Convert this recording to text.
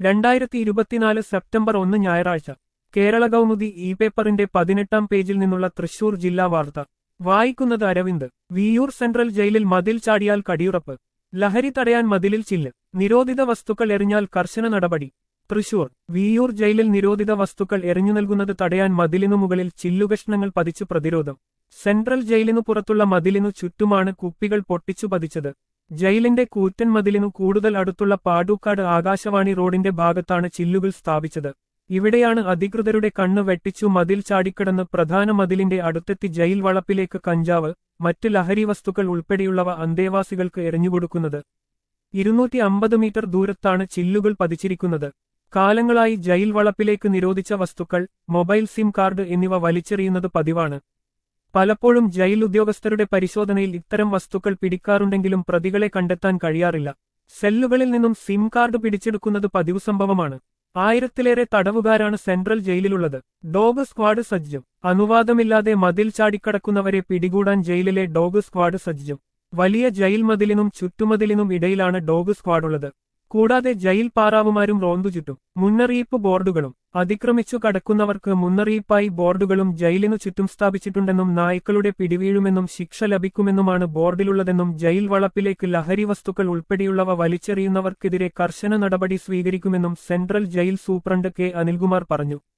2024 September 1 ഞായറാഴ്ച Kerala Kaumudi E പേപ്പറിന്റെ 18-ാം പേജിൽ നിന്നുള്ള തൃശൂർ ജില്ലാ വാർത്ത വായിക്കുന്നത് അരവിന്ദ്. വിയ്യൂർ സെൻട്രൽ ജയിലിൽ മതിൽ ചാടിയാൽ കടിയുറപ്പ്. ലഹരി തടയാൻ മതിലിൽ ചില്ല്. നിരോധിത വസ്തുക്കൾ എറിഞ്ഞാൽ കർശന നടപടി. തൃശൂർ വിയ്യൂർ ജയിലിൽ നിരോധിത വസ്തുക്കൾ എറിഞ്ഞു നൽകുന്നത് തടയാൻ മതിലിനു മുകളിൽ ചില്ലുകഷ്ണങ്ങൾ പതിച്ചു പ്രതിരോധം. സെൻട്രൽ ജയിലിനു പുറത്തുള്ള മതിലിനു ചുറ്റുമാണ് കുപ്പികൾ പൊട്ടിച്ചു പതിച്ചത്. ജയിലിന്റെ കൂറ്റൻ മതിലിനു കൂടുതൽ അടുത്തുള്ള പാടൂക്കാട് ആകാശവാണി റോഡിന്റെ ഭാഗത്താണ് ചില്ലുകൾ സ്ഥാപിച്ചത്. ഇവിടെയാണ് അധികൃതരുടെ കണ്ണ് വെട്ടിച്ചു മതിൽ ചാടിക്കടന്ന് പ്രധാന മതിലിന്റെ അടുത്തെത്തി ജയിൽ വളപ്പിലേക്ക് കഞ്ചാവ്, മറ്റ് ലഹരി വസ്തുക്കൾ ഉൾപ്പെടെയുള്ളവ അന്തേവാസികൾക്ക് എറിഞ്ഞുകൊടുക്കുന്നത്. 250 മീറ്റർ ദൂരത്താണ് ചില്ലുകൾ പതിച്ചിരിക്കുന്നത്. കാലങ്ങളായി ജയിൽ വളപ്പിലേക്ക് നിരോധിച്ച വസ്തുക്കൾ, മൊബൈൽ സിം കാർഡ് എന്നിവ വലിച്ചെറിയുന്നത് പതിവാണ്. പലപ്പോഴും ജയിൽ ഉദ്യോഗസ്ഥരുടെ പരിശോധനയിൽ ഇത്തരം വസ്തുക്കൾ പിടിക്കാറുണ്ടെങ്കിലും പ്രതികളെ കണ്ടെത്താൻ കഴിയാറില്ല. സെല്ലുകളിൽ നിന്നും സിം കാർഡ് പിടിച്ചെടുക്കുന്നത് പതിവ് സംഭവമാണ്. 1000-ലേറെ തടവുകാരാണ് സെൻട്രൽ ജയിലിലുള്ളത്. ഡോഗ് സ്ക്വാഡ് സജ്ജം. അനുവാദമില്ലാതെ മതിൽ ചാടിക്കടക്കുന്നവരെ പിടികൂടാൻ ജയിലിലെ ഡോഗ് സ്ക്വാഡ് സജ്ജം. വലിയ ജയിൽ മതിലിനും ചുറ്റുമതിലിനും ഇടയിലാണ് ഡോഗ് സ്ക്വാഡുള്ളത്. കൂടാതെ ജയിൽ പാറാവുമാരും റോന്തു ചുറ്റും. മുന്നറിയിപ്പ് ബോർഡുകളും. അതിക്രമിച്ചു കടക്കുന്നവർക്ക് മുന്നറിയിപ്പായി ബോർഡുകളും ജയിലിനു ചുറ്റും സ്ഥാപിച്ചിട്ടുണ്ടെന്നും നായ്ക്കളുടെ പിടിവീഴുമെന്നും ശിക്ഷ ലഭിക്കുമെന്നുമാണ് ബോർഡിലുള്ളതെന്നും ജയിൽ വളപ്പിലേക്ക് ലഹരി വസ്തുക്കൾ ഉൾപ്പെടെയുള്ളവ വലിച്ചെറിയുന്നവർക്കെതിരെ കർശന നടപടി സ്വീകരിക്കുമെന്നും central jail superintendent K. Anilkumar പറഞ്ഞു.